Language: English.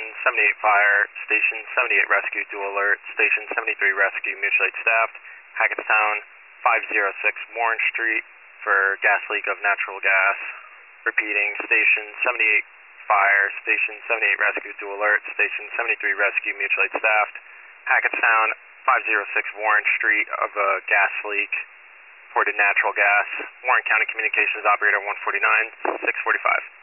78 Fire, Station 78 Rescue, dual alert, Station 73 Rescue, mutual aid staffed, Hackettstown 506 Warren Street for gas leak of natural gas. Repeating, Station 78 Fire, Station 78 Rescue, dual alert, Station 73 Rescue, mutual aid staffed, Hackettstown 506 Warren Street of a gas leak, reported natural gas. Warren County Communications Operator 149, 645.